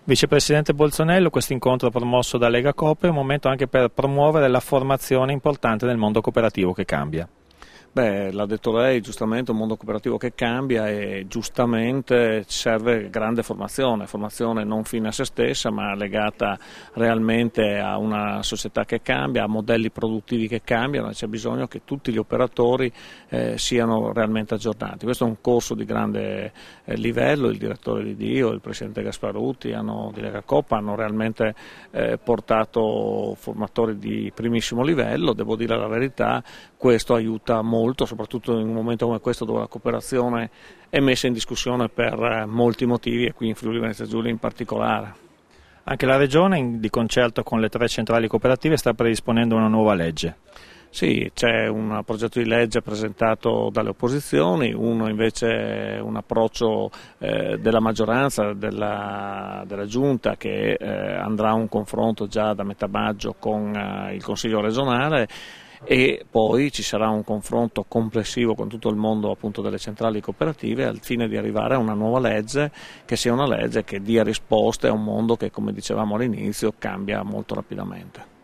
Vicepresidente Bolzonello, questo incontro promosso da Lega Coop è un momento anche per promuovere la formazione importante nel mondo cooperativo che cambia. Beh, l'ha detto lei, giustamente un mondo cooperativo che cambia e giustamente serve grande formazione non fine a se stessa ma legata realmente a una società che cambia, a modelli produttivi che cambiano e c'è bisogno che tutti gli operatori siano realmente aggiornati. Questo è un corso di grande livello, il direttore di Dio, il presidente Gasparuti di Lega Coop hanno realmente portato formatori di primissimo livello, devo dire la verità, questo aiuta molto, soprattutto in un momento come questo dove la cooperazione è messa in discussione per molti motivi e qui in Friuli Venezia Giulia in particolare. Anche la Regione, di concerto con le 3 centrali cooperative, sta predisponendo una nuova legge. Sì, c'è un progetto di legge presentato dalle opposizioni, uno invece un approccio della maggioranza, della Giunta che andrà a un confronto già da metà maggio con il Consiglio regionale e poi ci sarà un confronto complessivo con tutto il mondo appunto delle centrali cooperative al fine di arrivare a una nuova legge che sia una legge che dia risposte a un mondo che, come dicevamo all'inizio, cambia molto rapidamente.